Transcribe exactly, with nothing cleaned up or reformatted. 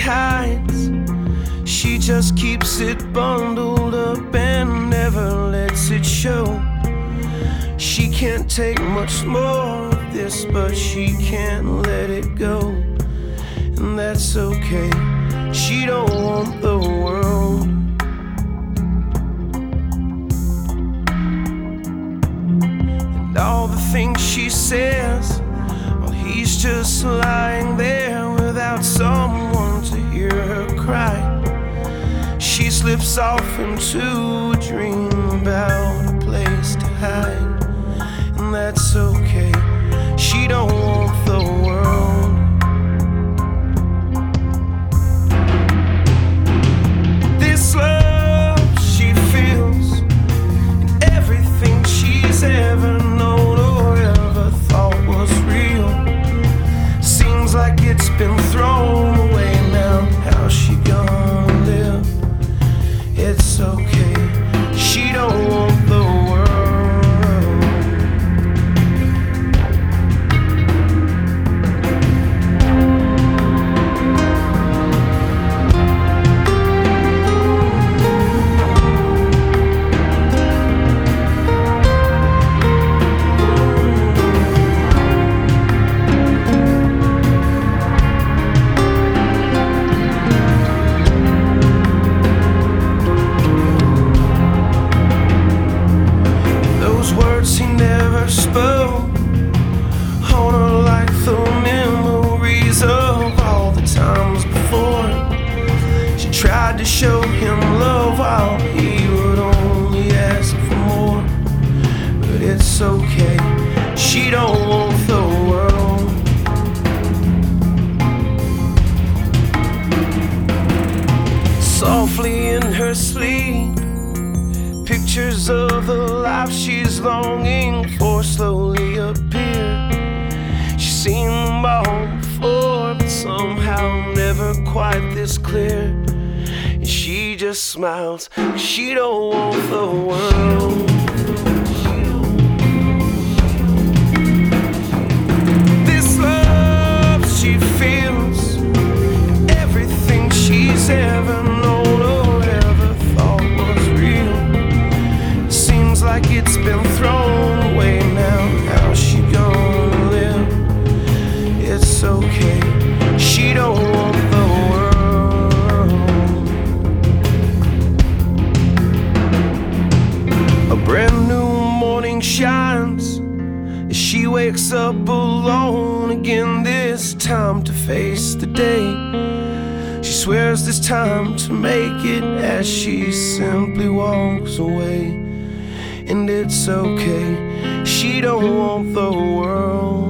hides. She just keeps it bundled up and never lets it show. She can't take much more of this, but she can't let it go. And that's okay, she don't want the world. And all the things she says, well, he's just lying there without someone to hear her cry. She slips off into a dream about a place to hide. And that's okay, she don't want the world. This love she feels, and everything she's ever known or ever thought was real, seems like it's been thrown away now. How's she gonna live? It's okay, she don't want the world. He never spoke on her like the memories of all the times before. She tried to show him love while he would only ask for more. But it's okay, she don't want the world. Softly in her sleep, pictures of the life she's longing for slowly appear. She's seen them all before, but somehow never quite this clear. And she just smiles, 'cause she don't want the world. This love she feels, everything she's ever known or ever thought was real, like it's been thrown away now. How's she gonna live? It's okay, she don't want the world. A brand new morning shines as she wakes up alone again, this time to face the day. She swears this time to make it as she simply walks away. And it's okay, she don't want the world.